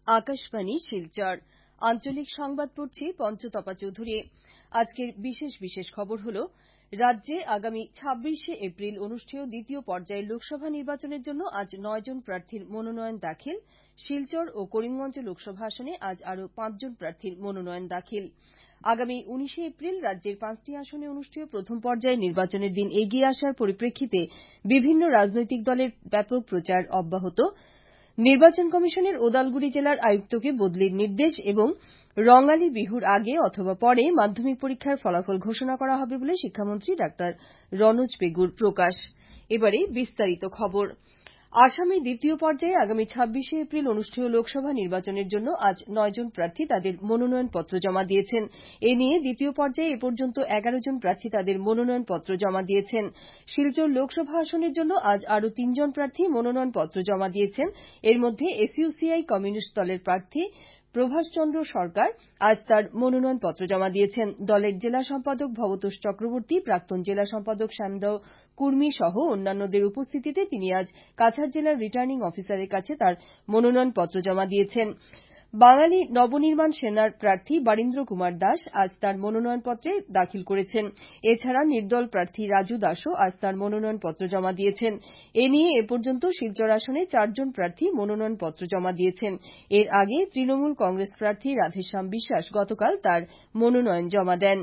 আকাশবাণী শিলচর আঞ্চলিক সংবাদ পড়ছি পঞ্চতপা চৌধুরী। আজকের বিশেষ খবর হল রাজ্যে আগামী ২৬শে এপ্রিল অনুষ্ঠেয় দ্বিতীয় পর্যায়ের লোকসভা নির্বাচনের জন্য আজ ৯ জন প্রার্থীর মনোনয়ন দাখিল। শিলচর ও করিমগঞ্জ লোকসভা আসনে আজ আরও ৫ জন প্রার্থীর মনোনয়ন দাখিল। আগামী ১৯শে এপ্রিল রাজ্যের ৫টি আসনে অনুষ্ঠেয় প্রথম পর্যায়ের নির্বাচনের দিন এগিয়ে আসার পরিপ্রেক্ষিতে বিভিন্ন রাজনৈতিক দলের ব্যাপক প্রচার অব্যাহত। নির্বাচন কমিশনের ওদালগুড়ি জেলার আয়ুক্তকে বদলির নির্দেশ এবং রঙালী বিহুর আগে অথবা পরে মাধ্যমিক পরীক্ষার ফলাফল ঘোষণা করা হবে বলে শিক্ষামন্ত্রী ডাক্তার রনোজ পেগুর প্রকাশ। এবারে বিস্তারিত খবর। আসামে দ্বিতীয় পর্যায়ে আগামী ২৬শে এপ্রিল অনুষ্ঠেয় লোকসভা নির্বাচনের জন্য আজ ৯ জন প্রার্থী তাদের মনোনয়নপত্র জমা দিয়েছেন। এ নিয়ে দ্বিতীয় পর্যায়ে এপর্যন্ত ১১ জন প্রার্থী তাদের মনোনয়নপত্র জমা দিয়েছেন। শিলচর লোকসভা আসনের জন্য আজ আরও ৩ জন প্রার্থী মনোনয়নপত্র জমা দিয়েছেন। এর মধ্যে এসইউসিআই কমিউনিস্ট দলের প্রার্থী প্রভাষ চন্দ্র সরকার আজ তার মনোনয়নপত্র জমা দিয়েছেন। দলের জেলা সম্পাদক ভবতোষ চক্রবর্তী, প্রাক্তন জেলা সম্পাদক শ্যামদাও কুর্মী সহ অন্যান্যদের উপস্থিতিতে তিনি আজ কাছাড় জেলার রিটার্নিং অফিসারের কাছে তার মনোনয়নপত্র জমা দিয়েছেন। বাঙালি নবনির্মাণ সেনার প্রার্থী বারীন্দ্র কুমার দাস আজ তার মনোনয়নপত্র দাখিল করেছেন। এছাড়া নির্দল প্রার্থী রাজু দাসও আজ তার মনোনয়নপত্র জমা দিয়েছেন। এ নিয়ে এপর্যন্ত শিলচর আসনে ৪ জন প্রার্থী মনোনয়নপত্র জমা দিয়েছেন। এর আগে তৃণমূল কংগ্রেস প্রার্থী রাধেশ্যাম বিশ্বাস গতকাল তার মনোনয়ন জমা দেন।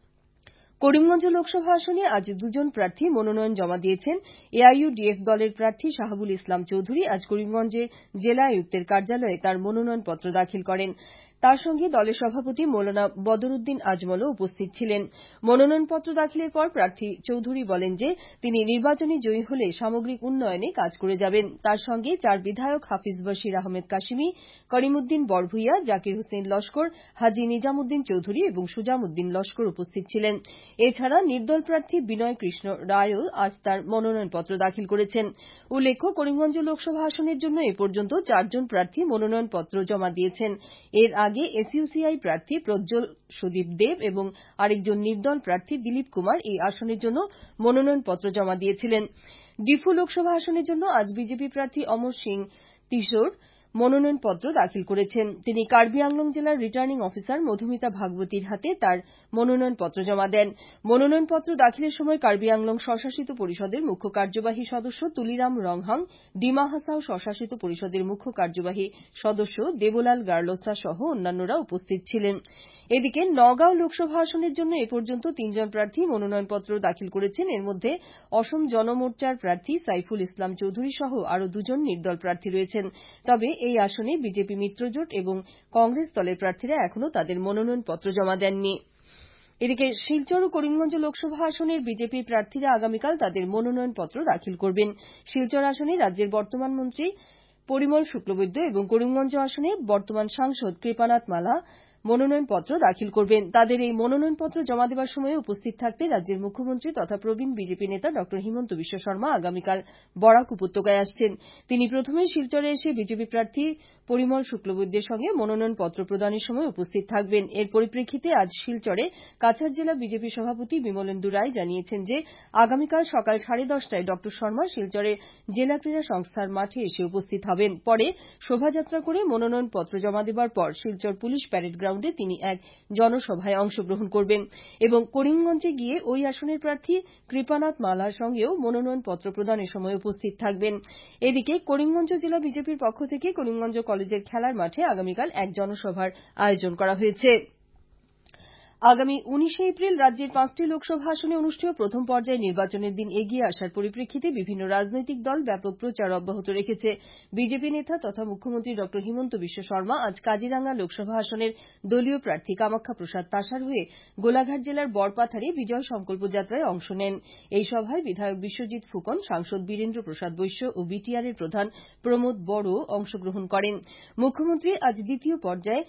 করিমগঞ্জ লোকসভা আসনে আজ ২ জন প্রার্থী মনোনয়ন জমা দিয়েছেন। এআইইউডিএফ দলের প্রার্থী শাহাবুল ইসলাম চৌধুরী আজ করিমগঞ্জে জেলা আয়ুক্তের কার্যালয়ে তার মনোনয়নপত্র দাখিল করেন। তার সঙ্গে দলের সভাপতি মৌলানা বদরুদ্দিন আজমলও উপস্থিত ছিলেন। মনোনয়নপত্র দাখিলের পর প্রার্থী চৌধুরী বলেন যে তিনি নির্বাচনে জয়ী হলে সামগ্রিক উন্নয়নে কাজ করে যাবেন। তার সঙ্গে ৪ বিধায়ক হাফিজ বশির আহমেদ কাশিমি, করিমউদ্দিন বড়ভূইয়া, জাকির হোসেন লস্কর, হাজী নিজামুদ্দিন চৌধুরী এবং সুজামউদ্দিন লস্কর উপস্থিত ছিলেন। এছাড়া নির্দল প্রার্থী বিনয় কৃষ্ণ রায়ও আজ তার মনোনয়নপত্র দাখিল করেছেন। উল্লেখ্য, করিমগঞ্জ লোকসভা আসনের জন্য এপর্যন্ত ৪ জন প্রার্থী মনোনয়নপত্র জমা দিয়েছেন। এর আগে এসইউসিআই প্রার্থী প্রজ্জ্বল সুদীপ দেব এবং আরেকজন নির্দল প্রার্থী দিলীপ কুমার এই আসনের জন্য মনোনয়নপত্র জমা দিয়েছিলেন। ডিফু লোকসভা আসনের জন্য আজ বিজেপি প্রার্থী অমর সিং তিশোর মনোনয়নপত্র দাখিল করেছেন। তিনি কার্বি আংলং জেলার রিটার্নিং অফিসার মধুমিতা ভাগবতীর হাতে তার মনোনয়নপত্র জমা দেন। মনোনয়নপত্র দাখিলের সময় কার্বি আংলং স্বশাসিত পরিষদের মুখ্য কার্যবাহী সদস্য তুলিরাম রংহাং, ডিমা হাসাও স্বশাসিত পরিষদের মুখ্য কার্যবাহী সদস্য দেবলাল গার্লোসা সহ অন্যান্যরা উপস্থিত ছিলেন। এদিকে নগাঁও লোকসভা আসনের জন্য এপর্যন্ত ৩ জন প্রার্থী মনোনয়নপত্র দাখিল করেছেন। এর মধ্যে অসম জনমোর্চার প্রার্থী সাইফুল ইসলাম চৌধুরী সহ আরও ২ জন নির্দল প্রার্থী রয়েছেন। তবে এই আসনে বিজেপি মিত্রজোট এবং কংগ্রেস দলের প্রার্থীরা এখনও তাদের মনোনয়নপত্র জমা দেননি। এদিকে শিলচর ও করিমগঞ্জ লোকসভা আসনের বিজেপি প্রার্থীরা আগামীকাল তাদের মনোনয়নপত্র দাখিল করবেন। শিলচর আসনে রাজ্যের বর্তমান মন্ত্রী পরিমল শুক্লবৈদ্য এবং করিমগঞ্জ আসনে বর্তমান সাংসদ কৃপানাথ মালাহ মনোনয়নপত্র দাখিল করবেন। তাদের এই মনোনয়নপত্র জমা দেওয়ার সময়ে উপস্থিত থাকতে রাজ্যের মুখ্যমন্ত্রী তথা প্রবীণ বিজেপি নেতা ড হিমন্ত বিশ্ব শর্মা আগামীকাল বরাক উপত্যকায় আসছেন। তিনি প্রথমে শিলচরে এসে বিজেপি প্রার্থী পরিমল শুক্লবৈদ্যের সঙ্গে মনোনয়নপত্র প্রদানের সময় উপস্থিত থাকবেন। এর পরিপ্রেক্ষিতে আজ শিলচরে কাছাড় জেলা বিজেপি সভাপতি বিমলেন্দু রায় জানিয়েছেন যে আগামীকাল সকাল 10:30টায় ড শর্মা শিলচরের জেলা ক্রীড়া সংস্থার মাঠে এসে উপস্থিত হবেন। পরে শোভাযাত্রা করে মনোনয়নপত্র জমা দেওয়ার পর শিলচর পুলিশ প্যারেড গ্রাউন্ডে তিনি এক জনসভায় অংশগ্রহণ করবেন এবং করিমগঞ্জে গিয়ে ওই আসনের প্রার্থী কৃপানাথ মালার সঙ্গেও মনোনয়নপত্র প্রদানের সময় উপস্থিত থাকবেন। এদিকে করিমগঞ্জ জেলা বিজেপির পক্ষ থেকে করিমগঞ্জ কলেজের খেলার মাঠে আগামীকাল এক জনসভার আয়োজন করা হয়েছে। আগামী ১৯শে এপ্রিল রাজ্যের ৫টি লোকসভা আসনে অনুষ্ঠেয় প্রথম পর্যায়ের নির্বাচনের দিন এগিয়ে আসার পরিপ্রেক্ষিতে বিভিন্ন রাজনৈতিক দল ব্যাপক প্রচার অব্যাহত রেখেছে। বিজেপি নেতা তথা মুখ্যমন্ত্রী ড হিমন্ত বিশ্ব শর্মা আজ কাজিরাঙ্গা লোকসভা আসনের দলীয় প্রার্থী কামাখ্যা প্রসাদ তাসার হয়ে গোলাঘাট জেলার বড়পাথারে বিজয় সংকল্প যাত্রায় অংশ নেন। এই সভায় বিধায়ক বিশ্বজিৎ ফুকন, সাংসদ বীরেন্দ্র প্রসাদ বৈশ্য ও বিটিআর এর প্রধান প্রমোদ বড়ো অংশগ্রহণ করেন। মুখ্যমন্ত্রী আজ দ্বিতীয় পর্যায়ে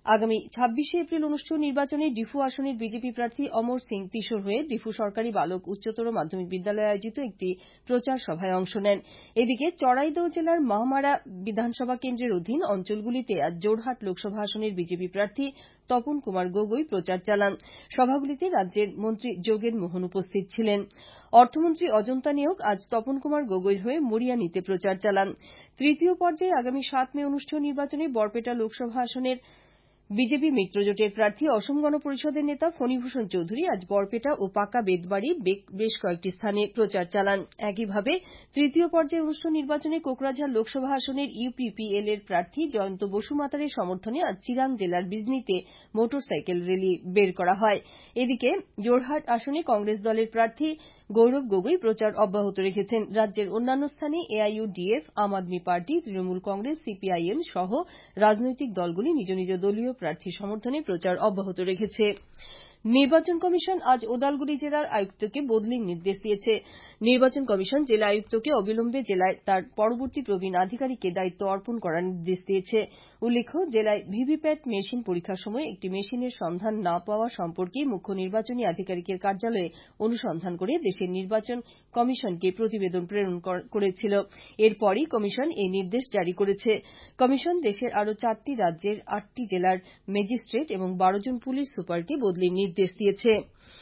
আগামী ২৬শে এপ্রিল অনুষ্ঠেয় নির্বাচনে ডিফু আসনের বিজেপি প্রার্থী অমর সিং তিশোর হয়ে ডিফু সরকারি বালক উচ্চতর মাধ্যমিক বিদ্যালয়ে আয়োজিত একটি প্রচার সভায় অংশ নেন। এদিকে চড়াইদহ জেলার মাহমারা বিধানসভা কেন্দ্রের অধীন অঞ্চলগুলিতে আজ জোরহাট লোকসভা আসনের বিজেপি প্রার্থী তপন কুমার গগৈ প্রচার চালান। সভাগুলিতে রাজ্যের মন্ত্রী যোগেন মোহন উপস্থিত ছিলেন। অর্থমন্ত্রী অজন্তা নেওগ আজ তপন কুমার গগৈর হয়ে মরিয়ানিতে প্রচার চালান। তৃতীয় পর্যায়ে আগামী ৭ মে অনুষ্ঠেয় নির্বাচনে বরপেটা লোকসভা আসনের বিজেপি মিত্রজোটের প্রার্থী অসম গণ পরিষদের নেতা ফণীভূষণ চৌধুরী আজ বরপেটা ও পাকা বেতবাড়ির বেশ কয়েকটি স্থানে প্রচার চালান। একইভাবে তৃতীয় পর্যায়ে অনুষ্ঠেয় নির্বাচনে কোকরাঝাড় লোকসভা আসনের ইউপিপিএল এর প্রার্থী জয়ন্ত বসুমাতারের সমর্থনে আজ চিরাং জেলার বিজনীতে মোটর সাইকেল র্যালি বের করা হয়। এদিকে জোরহাট আসনে কংগ্রেস দলের প্রার্থী গৌরব গগৈ প্রচার অব্যাহত রেখেছেন। রাজ্যের অন্যান্য স্থানে এআইইউডিএফ, আম আদমি পার্টি, তৃণমূল কংগ্রেস, সিপিআইএম সহ রাজনৈতিক দলগুলি নিজ নিজ দলীয় প্রার্থীর সমর্থনে প্রচার অব্যাহত রেখেছে। নির্বাচন কমিশন আজ ওদালগুড়ি জেলার আয়ুক্তকে বদলির নির্দেশ দিয়েছে। নির্বাচন কমিশন জেলা আয়ুক্তকে অবিলম্বে জেলায় তার পরবর্তী প্রবীণ আধিকারিককে দায়িত্ব অর্পণ করার নির্দেশ দিয়েছে। উল্লেখ্য, জেলায় ভিভিপ্যাট মেশিন পরীক্ষার সময় একটি মেশিনের সন্ধান না পাওয়া সম্পর্কে মুখ্য নির্বাচনী আধিকারিকের কার্যালয়ে অনুসন্ধান করে দেশের নির্বাচন কমিশনকে প্রতিবেদন প্রেরণ করেছিল। এরপরই কমিশন এই নির্দেশ জারি করেছে। কমিশন দেশের আরও 4টি রাজ্যের 8টি জেলার ম্যাজিস্ট্রেট এবং 12 জন পুলিশ সুপারকে বদলির নির্দেশ দিয়েছে।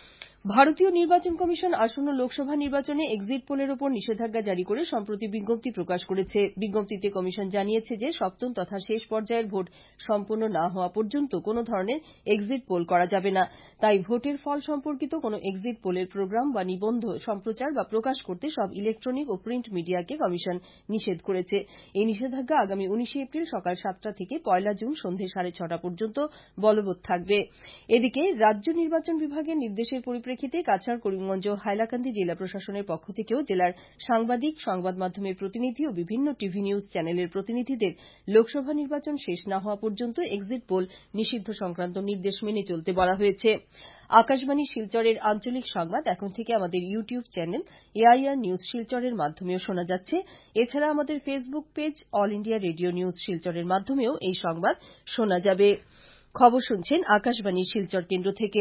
ভারতীয় নির্বাচন কমিশন আসন্ন লোকসভা নির্বাচনে এক্সিট পোলের ওপর নিষেধাজ্ঞা জারি করে সম্প্রতি বিজ্ঞপ্তি প্রকাশ করেছে। বিজ্ঞপ্তিতে কমিশন জানিয়েছে যে সপ্তম তথা শেষ পর্যায়ের ভোট সম্পন্ন না হওয়া পর্যন্ত কোন ধরনের এক্সিট পোল করা যাবে না। তাই ভোটের ফল সম্পর্কিত কোন এক্সিট পোলের প্রোগ্রাম বা নিবন্ধ সম্প্রচার বা প্রকাশ করতে সব ইলেকট্রনিক ও প্রিন্ট মিডিয়াকে কমিশন নিষেধ করেছে। এই নিষেধাজ্ঞা আগামী 19শে এপ্রিল সকাল 7টা থেকে 1 জুন সন্ধে 6:30 পর্যন্ত বলবৎ থাকবে। এদিকে রাজ্য নির্বাচন বিভাগের নির্দেশের পরিপ্রেক্ষিতে কাছাড়, করিমগঞ্জ ও হাইলাকান্দি জেলা প্রশাসনের পক্ষ থেকেও জেলার সাংবাদিক, সংবাদ মাধ্যমের প্রতিনিধি ও বিভিন্ন টিভি নিউজ চ্যানেলের প্রতিনিধিদের লোকসভা নির্বাচন শেষ না হওয়া পর্যন্ত এক্সিট পোল নিষিদ্ধ সংক্রান্ত নির্দেশ মেনে চলতে বলা হয়েছে। আকাশবাণী শিলচরের আঞ্চলিক সংবাদ এখন থেকে আমাদের ইউটিউব চ্যানেল এআইআর নিউজ শিলচরের মাধ্যমেও শোনা যাচ্ছে। এছাড়া আমাদের Facebook page All India Radio news শিলচরের মাধ্যমেও এই সংবাদ শোনা যাবে। খবর শুনছেন আকাশবাণী শিলচর কেন্দ্র থেকে।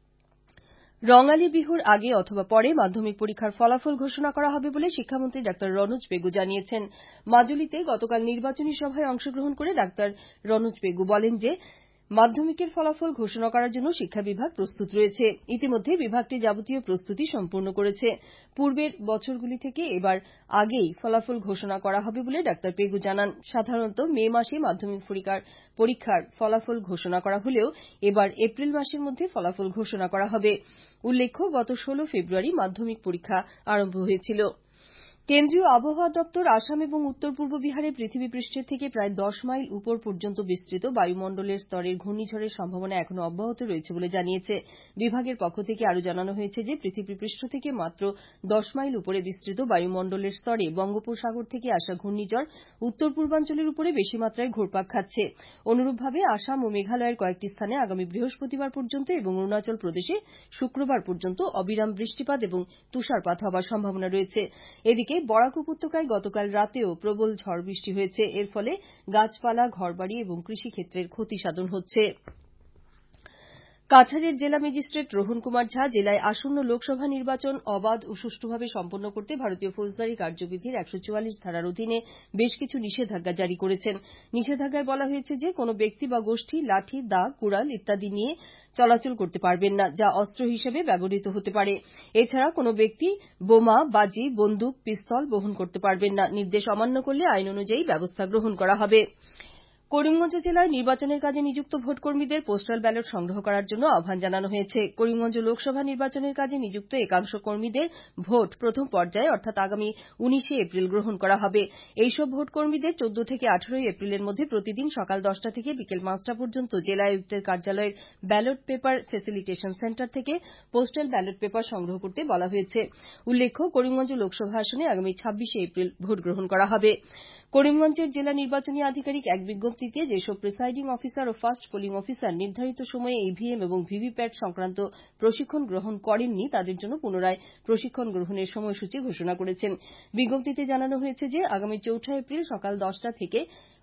রঙালী বিহুর আগে অথবা পরে মাধ্যমিক পরীক্ষার ফলাফল ঘোষণা করা হবে বলে শিক্ষামন্ত্রী ডাক্তার রনোজ পেগু জানিয়েছেন। মাজুলিতে গতকাল নির্বাচনী সভায় অংশগ্রহণ করে ডাক্তার রনোজ পেগু বলেন যে মাধ্যমিকের ফলাফল ঘোষণা করার জন্য শিক্ষা বিভাগ প্রস্তুত রয়েছে। ইতিমধ্যে বিভাগটি যাবতীয় প্রস্তুতি সম্পূর্ণ করেছে। পূর্বের বছরগুলি থেকে এবার আগেই ফলাফল ঘোষণা করা হবে বলে ডাক্তার পেগু জানান। সাধারণত মে মাসে মাধ্যমিক পরীক্ষার ফলাফল ঘোষণা করা হলেও এবার এপ্রিল মাসের মধ্যে ফলাফল ঘোষণা করা হবে। উল্লেখ্য, গত 16 ফেব্রুয়ারি মাধ্যমিক পরীক্ষা আরম্ভ হয়েছিল। কেন্দ্রীয় আবহাওয়া দপ্তর আসাম এবং উত্তর পূর্ব বিহারে পৃথিবী পৃষ্ঠের থেকে প্রায় 10 মাইল উপর পর্যন্ত বিস্তৃত বায়ুমণ্ডলের স্তরের ঘূর্ণিঝড়ের সম্ভাবনা এখনো অব্যাহত রয়েছে বলে জানিয়েছে। বিভাগের পক্ষ থেকে আরও জানানো হয়েছে যে পৃথিবী পৃষ্ঠ থেকে মাত্র 10 মাইল উপরে বিস্তৃত বায়ুমণ্ডলের স্তরে বঙ্গোপসাগর থেকে আসা ঘূর্ণিঝড় উত্তর পূর্বাঞ্চলের উপরে বেশি মাত্রায় ঘুরপাক খাচ্ছে। অনুরূপভাবে আসাম ও মেঘালয়ের কয়েকটি স্থানে আগামী বৃহস্পতিবার পর্যন্ত এবং অরুণাচল প্রদেশে শুক্রবার পর্যন্ত অবিরাম বৃষ্টিপাত এবং তুষারপাত হওয়ার সম্ভাবনা রয়েছে। এদিকে বরাক উপত্যকায় গতকাল রাতেও প্রবল ঝড় বৃষ্টি হয়েছে। এর ফলে গাছপালা, ঘরবাড়ি এবং কৃষিক্ষেত্রের ক্ষতি সাধন হচ্ছে। কাছাড়ের জেলা ম্যাজিস্ট্রেট রোহন কুমার ঝা জেলায় আসন্ন লোকসভা নির্বাচন অবাধ ও সুষ্ঠুভাবে সম্পন্ন করতে ভারতীয় ফৌজদারি কার্যবিধির 144 ধারার অধীনে বেশ কিছু নিষেধাজ্ঞা জারি করেছেন। নিষেধাজ্ঞায় বলা হয়েছে যে কোন ব্যক্তি বা গোষ্ঠী লাঠি, দা, কুড়াল ইত্যাদি নিয়ে চলাচল করতে পারবেন না, যা অস্ত্র হিসেবে ব্যবহৃত হতে পারে। এছাড়া কোন ব্যক্তি বোমা, বাজি, বন্দুক, পিস্তল বহন করতে পারবেন না। নির্দেশ অমান্য করলে আইন অনুযায়ী ব্যবস্থা গ্রহণ করা হবে। করিমগঞ্জ জেলায় নির্বাচনের কাজে নিযুক্ত ভোটকর্মীদের পোস্টাল ব্যালট সংগ্রহ করার জন্য আহ্বান জানানো হয়েছে। করিমগঞ্জ লোকসভা নির্বাচনের কাজে নিযুক্ত একাংশ কর্মীদের ভোট প্রথম পর্যায়ে অর্থাৎ আগামী 19শে এপ্রিল গ্রহণ করা হবে। এইসব ভোটকর্মীদের 14 থেকে 18 এপ্রিলের মধ্যে প্রতিদিন সকাল 10টা থেকে বিকেল 5টা পর্যন্ত জেলা আয়ুক্তের কার্যালয়ের ব্যালট পেপার ফেসিলিটেশন সেন্টার থেকে পোস্টাল ব্যালট পেপার সংগ্রহ করতে বলা হয়েছে। উল্লেখ্য, করিমগঞ্জ লোকসভা আসনে আগামী 26শে এপ্রিল ভোট গ্রহণ করা হবে। করিমগঞ্জের জেলা নির্বাচনী আধিকারিক এক বিজ্ঞপ্তিতে যেসব প্রিসাইডিং অফিসার ও ফাস্ট পোলিং অফিসার নির্ধারিত সময়ে ইভিএম এবং ভিভিপ্যাট সংক্রান্ত প্রশিক্ষণ গ্রহণ করেননি তাদের জন্য পুনরায় প্রশিক্ষণ গ্রহণের সময়সূচি ঘোষণা করেছেন। বিজ্ঞপ্তিতে জানানো হয়েছে যে আগামী 4 এপ্রিল সকাল 10টা থেকে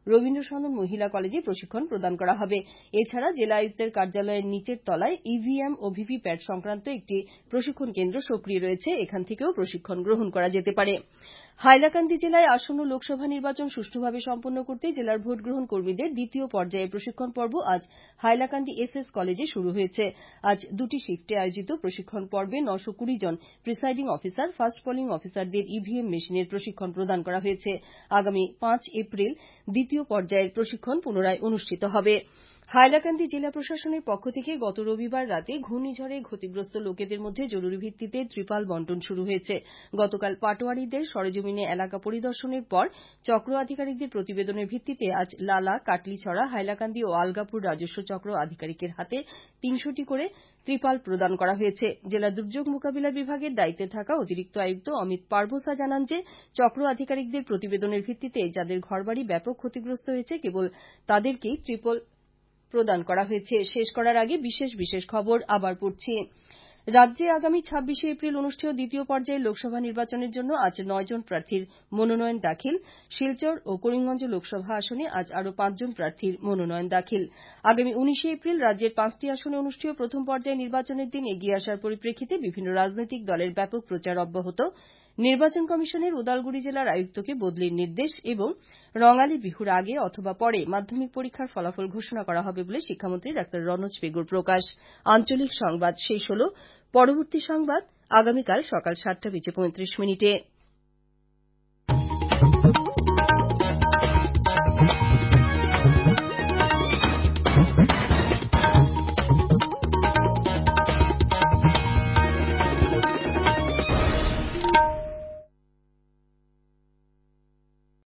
রবীন্দ্রসদন মহিলা কলেজে প্রশিক্ষণ প্রদান করা হবে। এছাড়া জেলা আয়ুক্তের কার্যালয়ের নিচের তলায় ইভিএম ও ভিভিপ্যাট সংক্রান্ত একটি প্রশিক্ষণ কেন্দ্র সক্রিয় রয়েছে, এখান থেকেও প্রশিক্ষণ গ্রহণ করা যেতে পারে। হাইলাকান্দি জেলায় আসন্ন লোকসভা নির্বাচন সুষ্ঠুভাবে সম্পন্ন করতে জেলার ভোটগ্রহণ কর্মীদের দ্বিতীয় পর্যায়ের প্রশিক্ষণ পর্ব আজ হাইলাকান্দি এসএস কলেজে শুরু হয়েছে। আজ দুটি শিফটে আয়োজিত প্রশিক্ষণ পর্বে 920 জন প্রিসাইডিং অফিসার, ফার্স্ট পোলিং অফিসারদের ইভিএম মেশিনের প্রশিক্ষণ প্রদান করা হয়েছে। আগামী 5 এপ্রিল দ্বিতীয় পর্যায়ের প্রশিক্ষণ পুনরায় অনুষ্ঠিত হবে। হাইলাকান্দি জেলা প্রশাসনের পক্ষ থেকে গত রবিবার রাতে ঘূর্ণিঝড়ে ক্ষতিগ্রস্ত লোকেদের মধ্যে জরুরি ভিত্তিতে ত্রিপাল বন্টন শুরু হয়েছে। গতকাল পাটোয়ারীদের সরেজমিনে এলাকা পরিদর্শনের পর চক্র আধিকারিকদের প্রতিবেদনের ভিত্তিতে আজ লালা, কাটলিছড়া, হাইলাকান্দি ও আলগাপুর রাজস্ব চক্র আধিকারিকের হাতে 300টি করে ত্রিপাল প্রদান করা হয়েছে। জেলা দুর্যোগ মোকাবিলা বিভাগের দায়িত্বে থাকা অতিরিক্ত আয়ুক্ত অমিত পারভোসা জানান যে চক্র আধিকারিকদের প্রতিবেদনের ভিত্তিতে যাদের ঘরবাড়ি ব্যাপক ক্ষতিগ্রস্ত হয়েছে কেবল তাদেরকেই ত্রিপল প্রদান করা হয়েছে। শেষ করার আগে বিশেষ খবর আবার পড়ছি। রাজ্যে আগামী 26শে এপ্রিল অনুষ্ঠেয় দ্বিতীয় পর্যায়ের লোকসভা নির্বাচনের জন্য আজ 9 জন প্রার্থীর মনোনয়ন দাখিল। শিলচর ও করিমগঞ্জ লোকসভা আসনে আজ আরও 5 জন প্রার্থীর মনোনয়ন দাখিল। আগামী 19শে এপ্রিল রাজ্যের 5টি আসনে অনুষ্ঠেয় প্রথম পর্যায়ে নির্বাচনের দিন এগিয়ে আসার পরিপ্রেক্ষিতে বিভিন্ন রাজনৈতিক দলের ব্যাপক প্রচার অব্যাহত। নির্বাচন কমিশনের উদালগুড়ি জেলার আয়ুক্তকে বদলির নির্দেশ এবং রঙালী বিহুর আগে অথবা পরে মাধ্যমিক পরীক্ষার ফলাফল ঘোষণা করা হবে বলে শিক্ষামন্ত্রী ডা রনোজ পেগুর প্রকাশ। আঞ্চলিক সংবাদ শেষ হল। পরবর্তী সংবাদ আগামীকাল সকাল 7টা বেজে 35 মিনিটে।